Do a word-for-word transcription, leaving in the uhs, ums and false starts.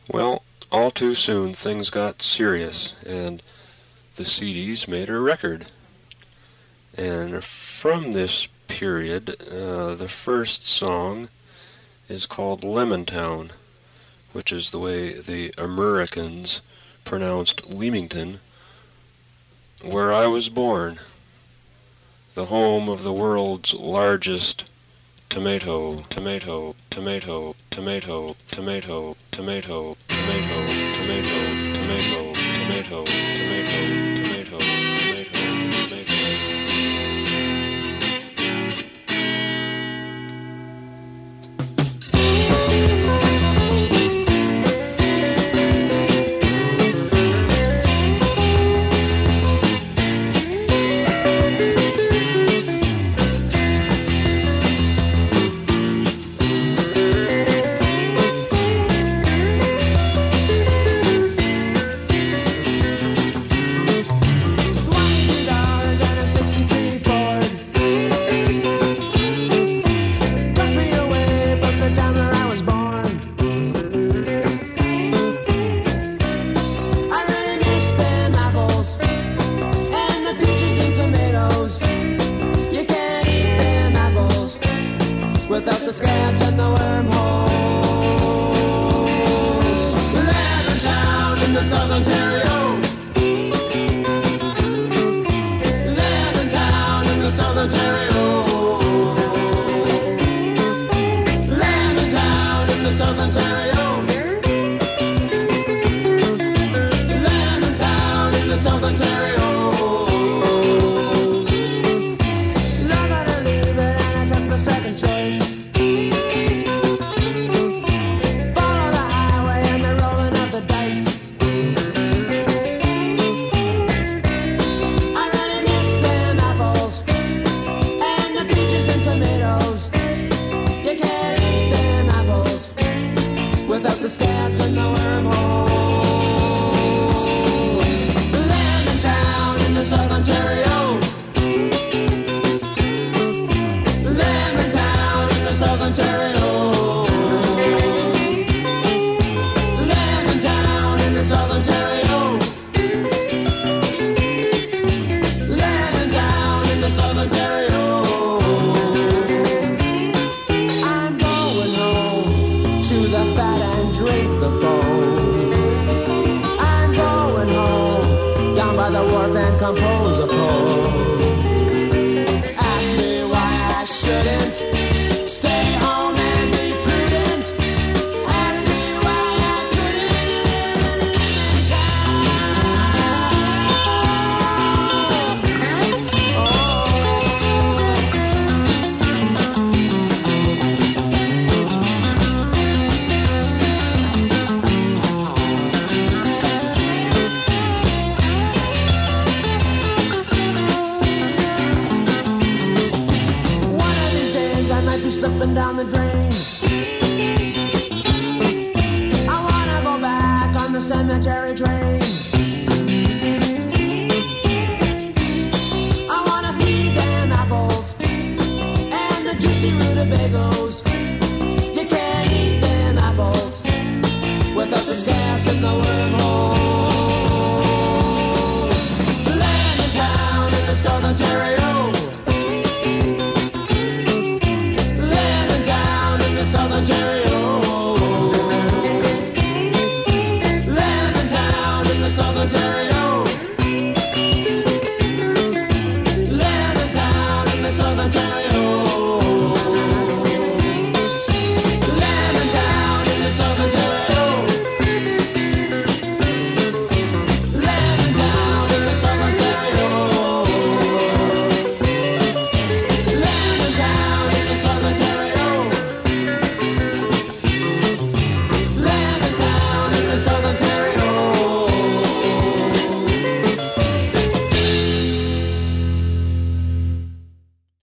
Well, all too soon things got serious, and the Seedies made a record. And from this period, uh, the first song is called Lemontown, which is the way the Americans pronounced Leamington, where I was born, the home of the world's largest tomato, tomato, tomato, tomato, tomato, tomato, tomato, tomato, tomato, tomato, tomato, tomato, tomato, tomato. Without the scabs and the wormholes. Lemontown in the South Ontario. Lemontown in the South Ontario. Lemontown in the South Ontario. Lemontown in the South Ontario. Love it or leave it, and I took the second choice. Without the scabs and the wormholes. Lemontown in the South Ontario. Lemontown in the South Ontario. Lemontown in the South Ontario. Lemontown in the South Ontario. I'm going home to the fat and drink the foam. I'm going home, down by the wharf and compose a poem. Ask me why I shouldn't stay home and be prudent. Ask me why I couldn't live in slipping down the drain. I wanna go back on the cemetery train.